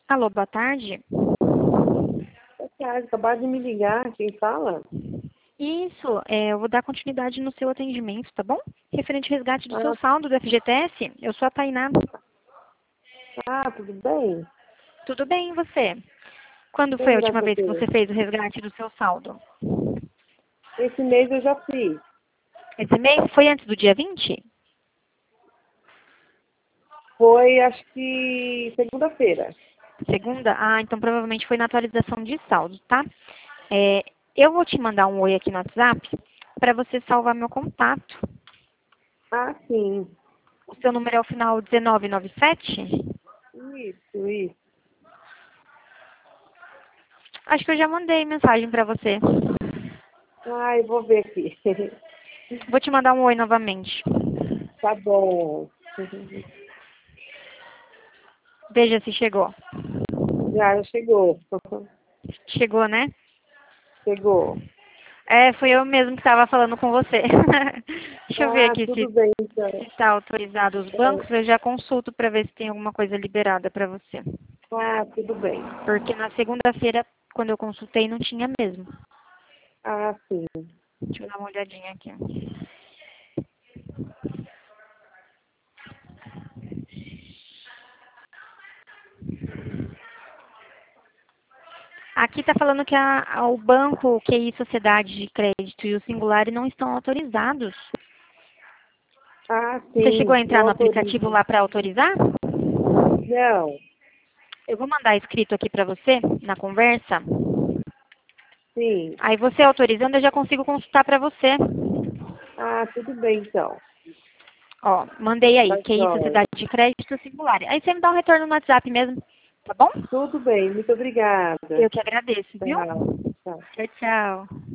Alô, boa tarde. Boa tarde, acabaram de me ligar. Quem fala? Isso, eu vou dar continuidade no seu atendimento, tá bom? Referente ao resgate do seu Ah, saldo do FGTS, eu sou a Tainá. tudo bem? Tudo bem, e você? Quando foi Bem, a última graças a vez que Deus. você fez o resgate do seu saldo? Esse mês eu já fiz. Esse mês? Foi antes do dia 20? Foi, acho que, segunda-feira. Segunda? Ah, então provavelmente foi na atualização de saldo, tá? É, eu vou te mandar um oi aqui no WhatsApp para você salvar meu contato. Ah, sim. O seu número é o final 1997? Isso. Acho que eu já mandei mensagem para você. Eu vou ver aqui. Vou te mandar um oi novamente. Tá bom. Veja se chegou. Já chegou. Chegou, né? Chegou. É, fui eu mesmo que estava falando com você. Deixa eu ver aqui se Tudo bem, então. está autorizado os bancos. Eu já consulto para ver se tem alguma coisa liberada para você. Tudo bem. Porque na segunda-feira, quando eu consultei, não tinha mesmo. Sim. Deixa eu dar uma olhadinha aqui. Aqui está falando que o banco, o QI Sociedade de Crédito e o Singular não estão autorizados. Você chegou a Sim. entrar Não no aplicativo autorizo. lá para autorizar? Não. Eu vou mandar escrito aqui para você, na conversa. Sim. Aí você autorizando, eu já consigo consultar para você. Tudo bem, então. Ó, mandei aí, Tá QI jóia. Sociedade de Crédito Singular. Aí você me dá um retorno no WhatsApp mesmo, tá bom? Tudo bem. Muito obrigada. Eu que agradeço, viu? Tchau. Tchau. Tchau, tchau.